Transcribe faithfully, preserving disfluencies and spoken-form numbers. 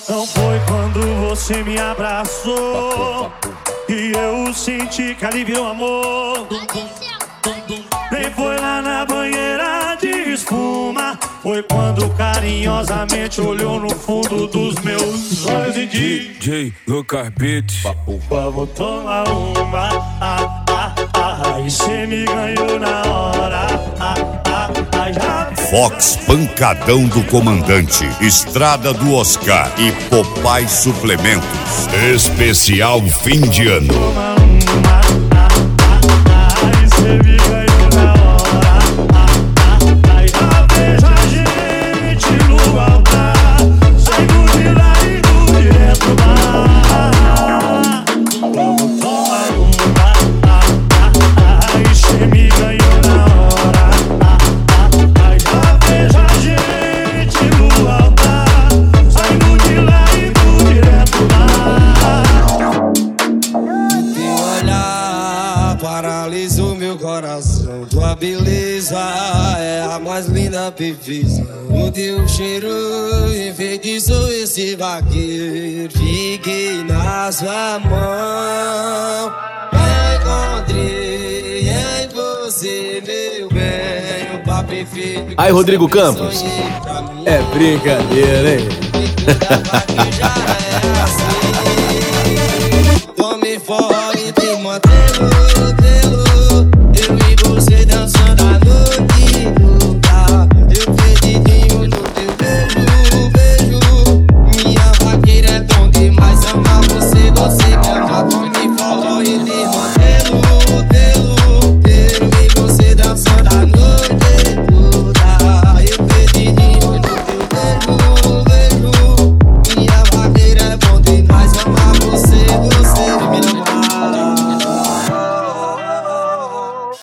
Não foi quando você me abraçou que eu senti que ali virou amor. Nem foi lá na banheira de espuma. Foi quando carinhosamente olhou no fundo dos meus olhos e disse: D J Lucas Beats, vamos tomar uma. Ah, ah, ah, e cê me ganhou na hora. Ah, ah, ah, já... Fox Pancadão do Comandante, Estrada do Oscar e Popeye Suplementos. Especial fim de ano. Toma uma. Ah, ah, ah, e cê me ganhou na hora. Ah, ah, ah, já vejo a gente no altar, saindo de lá e do direto lá. Vamos tomar uma. Ah, ah, ah, e cê me ganhou na hora. Ah, ah, ah, já vejo a gente no altar, saindo de lá e do direto lá. Teu olhar paralisou meu coração. Tua beleza é a mais linda perfeição. O teu cheiro enfeitiçou esse vaqueiro. Fiquei na sua mão, encontrei em você, meu bem, o par perfeito. Aí, Rodrigo Campos, é brincadeira, hein? Já é assim.